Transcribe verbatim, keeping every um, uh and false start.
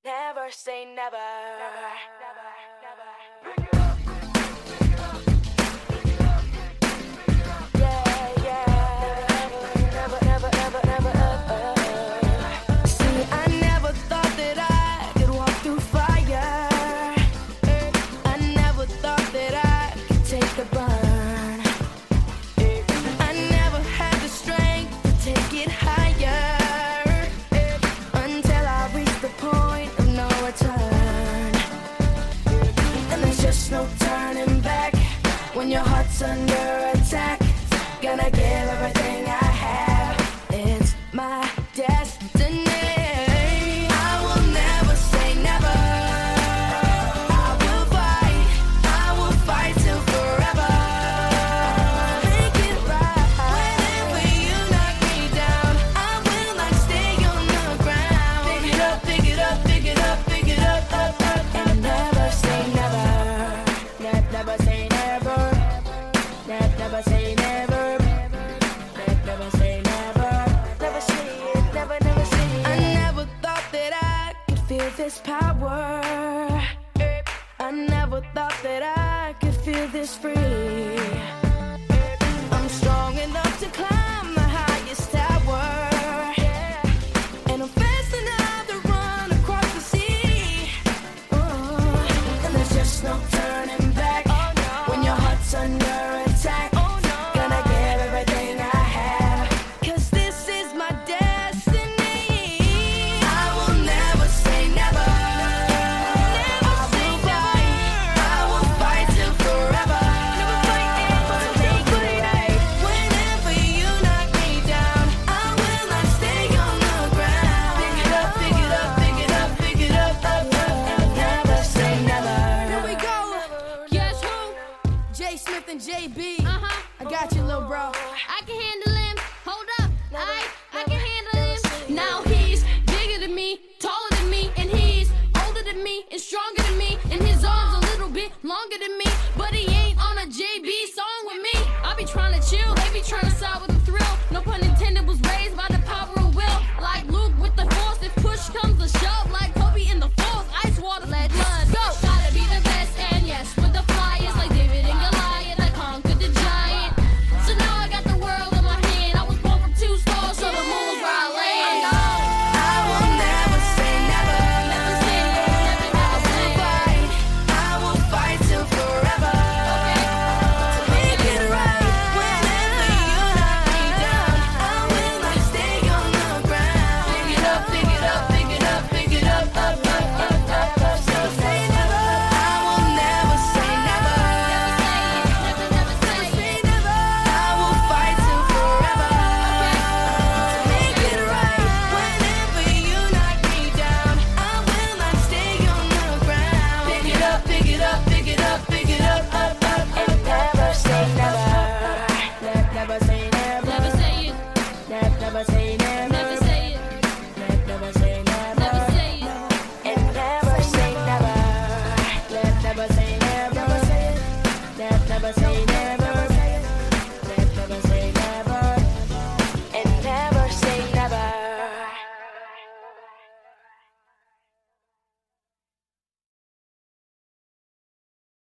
Never say never. Never, never, never. Yeah, yeah. Never, never, never, never, never. See, I never thought that I could walk through fire. I never thought that I could take the burn. I never had the strength to take it higher. Until I reached the point of no return. And there's just no turning back. When your heart's under attack, gonna give everything I have. It's my destiny. I will never say never. I will fight, I will fight till forever. Make it right. Whenever you knock me down, I will not stay on the ground. Pick it up, pick it up, pick it up, pick it up, up, up, and never say never. Ne- never say never. Ne- never say never. Ne- never say never. Never say it, never, never say it. I never thought that I could feel this power. I never thought that I could feel this free. I'm strong enough to climb the highest tower. And I'm fast enough to run across the sea. Uh, and there's just no turning back. When your heart's under attack, gonna give everything I have. 'Cause this is my destiny. I will never say never. I will fight, I will fight till forever. Take it right. Whenever you knock me down, I will not stay on the ground. Pick it up, pick it up, pick it up, pick it up, up, up, and never say never. Here we go. Guess who? J Smith and J B. Uh-huh. I got you, little bro. I can handle him. Hold up. I I can handle him. Now he's bigger than me, taller than me, and he's older than me and stronger than me. And his arms a little bit longer than me. But he ain't on a J B song with me. I be trying to chill, they be trying to side with the thrill. No pun intended, was raised by the power of will. Like Luke with the force, if push comes to shove. Like Kobe in the force, ice water, let blood go. Gotta be the best, and yes, with the flyers. Like David and Goliath, I conquered the giant. So now I got the world in my hand. I was born from two stars, so the moon's where I land. I will never say never. Never say never, never, I never say will never. fight, I will fight till forever. To make it right. Whenever you knock me down, I will not stay on the ground. Pick it up, pick it up, pick it up, pick it up, up, up, up, up, up. So say never. I will never say never. Never, never say Say never. I will fight till forever. To make it right. Whenever you knock me down, I will not stay on the ground. Pick it up, pick it up, pick it up, pick it up, up, up, and never say never. Ne- Never say never. Never say it. Ne- Never say never.